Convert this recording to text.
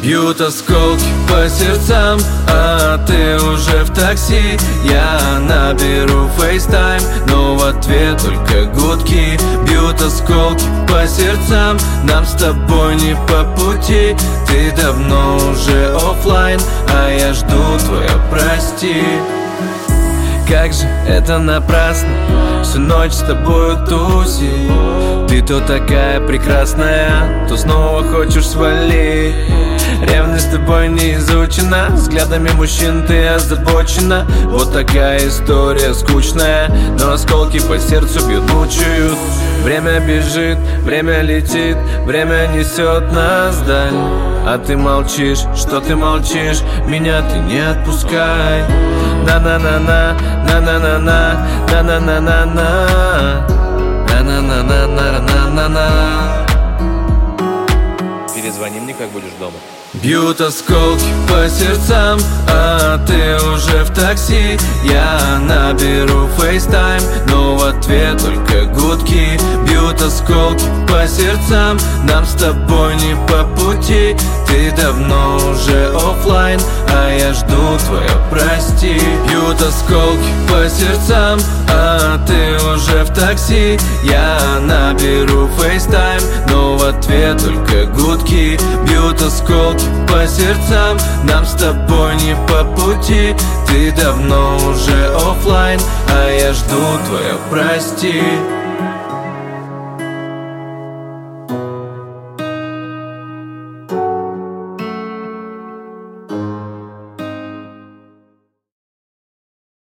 Бьют осколки по сердцам, а ты уже в такси. Я наберу FaceTime, но в ответ только гудки. Бьют осколки по сердцам, нам с тобой не по пути. Ты давно уже оффлайн, а я жду твое прости. Как же это напрасно, всю ночь с тобою тусить. Ты то такая прекрасная, то снова хочешь свалить. Ревность с тобой не изучена, взглядами мужчин ты озабочена. Вот такая история скучная, но осколки по сердцу бьют, мучают. Время бежит, время летит, время несет нас вдаль. А ты молчишь, что ты молчишь, меня ты не отпускай. На-на-на-на, на-на-на-на, на-на-на-на-на, на-на-на-на-на-на-на. Перезвони мне, как будешь дома. Бьют осколки по сердцам, а ты уже в такси. Я наберу FaceTime, но в ответ только гудки. Бьют осколки по сердцам, нам с тобой не по пути. Ты давно уже оффлайн, а я жду твое прости. Бьют осколки по сердцам, а ты уже в такси. Я наберу FaceTime, но в ответ только гудки. Бьют осколки по сердцам, нам с тобой не по пути. Ты давно уже оффлайн, а я жду твое прости.